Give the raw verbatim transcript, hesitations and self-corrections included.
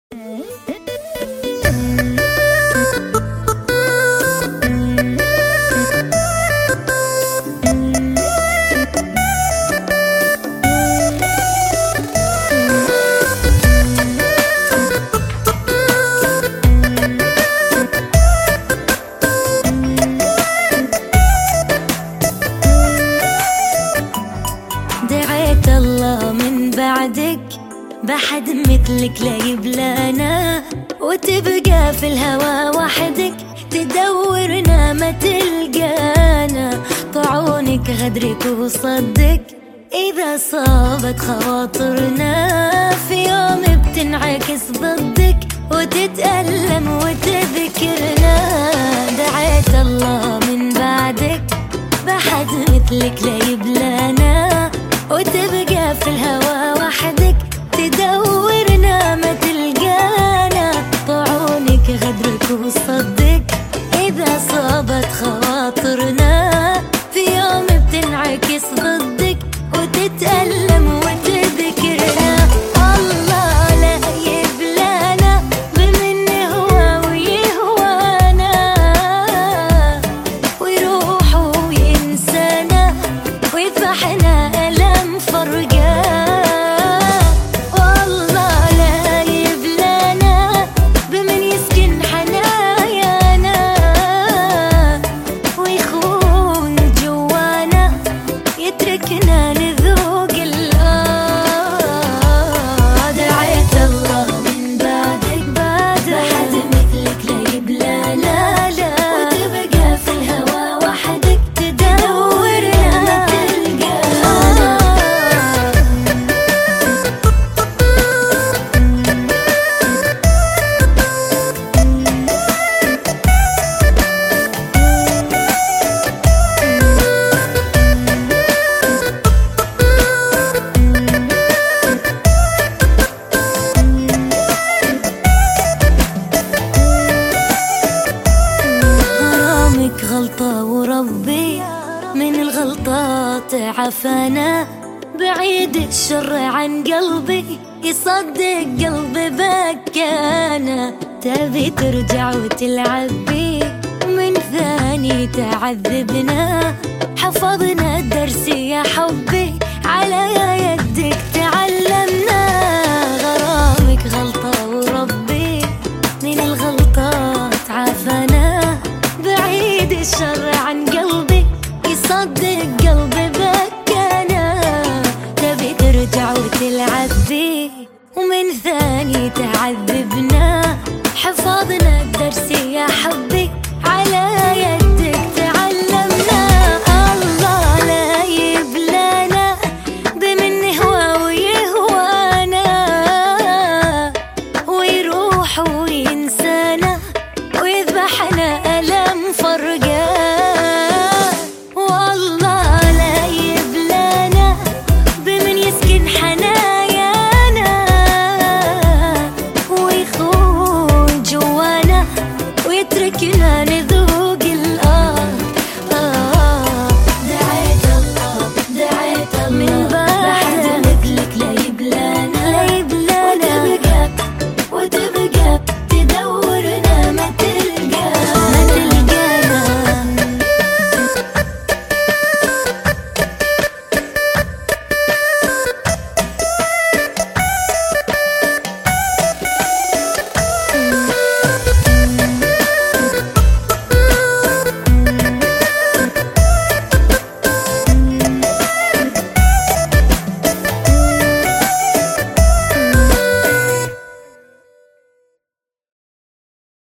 دعيت الله من بعدك بحد مثلك لا يبلانا، وتبقى في الهوى وحدك تدورنا ما تلقانا. طعونك غدرك وصدك إذا صابت خواطرنا، في يوم بتنعكس ضدك وتتألم وتذكرنا. دعيت الله من بعدك بحد مثلك لا يبلانا، وتبقى في الهوى وحدك تدورنا ما تلقانا. طعونك غدرك وصدك إذا صابت خواطرنا، في يوم بتنعكس ضدك وتتألم وتذكرنا. الله لا يبلانا بمن هو ويهوانا، ويروح وينسانا ويذبحنا ألم فرقان. والله لا يبلانا بمن يسكن حنايانا، ويخون جوانا يتركنا نذوق الآه. دعيت الله من بعدك بعد بحد مثلك لا يبلانا، لا وتبقى في الهوى وحدك تدورنا ما تلقانا. غرامك غلطة وربي من الغلطات عفانا، بعيد الشر عن قلبي يصدق قلبي بكانا. تبي ترجع وتلعب بي من ثاني تعذبنا، حفظنا الدرس يا حبي على يدك تعلمنا. غرامك غلطة وربي من الغلطات عافانا، بعيد الشر عن قلبي يصدق قلبي بكانا. تبي ترجع وتلعب بي ومن ثاني تعذبنا،